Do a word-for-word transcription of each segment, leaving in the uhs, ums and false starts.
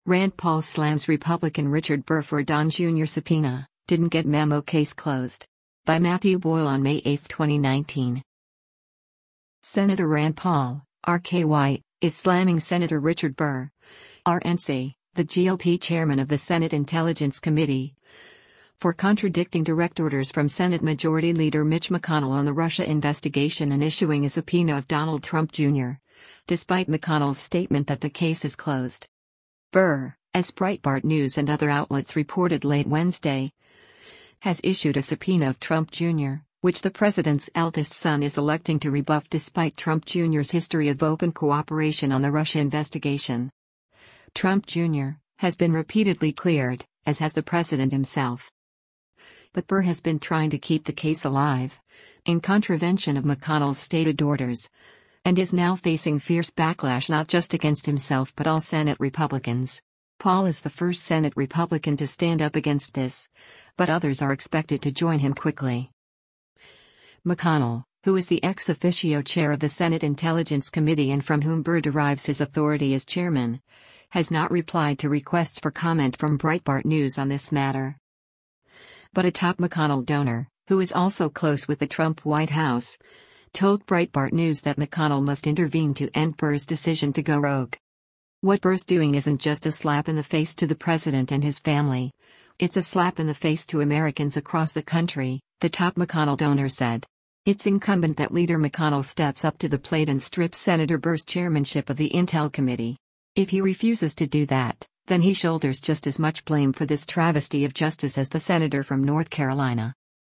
Rand Paul slams Republican Richard Burr for Don Junior subpoena, didn't get memo, case closed. By Matthew Boyle on May eighth, twenty nineteen. Senator Rand Paul, R K Y, is slamming Senator Richard Burr, R N C, the G O P chairman of the Senate Intelligence Committee, for contradicting direct orders from Senate Majority Leader Mitch McConnell on the Russia investigation and issuing a subpoena of Donald Trump Junior, despite McConnell's statement that the case is closed. Burr, as Breitbart News and other outlets reported late Wednesday, has issued a subpoena of Trump Junior, which the president's eldest son is electing to rebuff despite Trump Junior's history of open cooperation on the Russia investigation. Trump Junior has been repeatedly cleared, as has the president himself. But Burr has been trying to keep the case alive, in contravention of McConnell's stated orders, and is now facing fierce backlash not just against himself but all Senate Republicans. Paul is the first Senate Republican to stand up against this, but others are expected to join him quickly. McConnell, who is the ex officio chair of the Senate Intelligence Committee and from whom Burr derives his authority as chairman, has not replied to requests for comment from Breitbart News on this matter. But a top McConnell donor, who is also close with the Trump White House, told Breitbart News that McConnell must intervene to end Burr's decision to go rogue. What Burr's doing isn't just a slap in the face to the president and his family, it's a slap in the face to Americans across the country, the top McConnell donor said. It's incumbent that Leader McConnell steps up to the plate and strips Senator Burr's chairmanship of the Intel Committee. If he refuses to do that, then he shoulders just as much blame for this travesty of justice as the senator from North Carolina.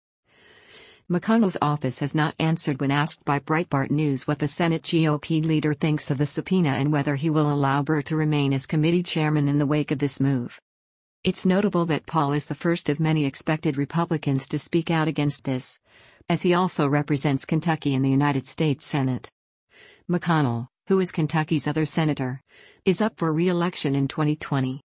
McConnell's office has not answered when asked by Breitbart News what the Senate G O P leader thinks of the subpoena and whether he will allow Burr to remain as committee chairman in the wake of this move. It's notable that Paul is the first of many expected Republicans to speak out against this, as he also represents Kentucky in the United States Senate. McConnell, who is Kentucky's other senator, is up for re-election in twenty twenty.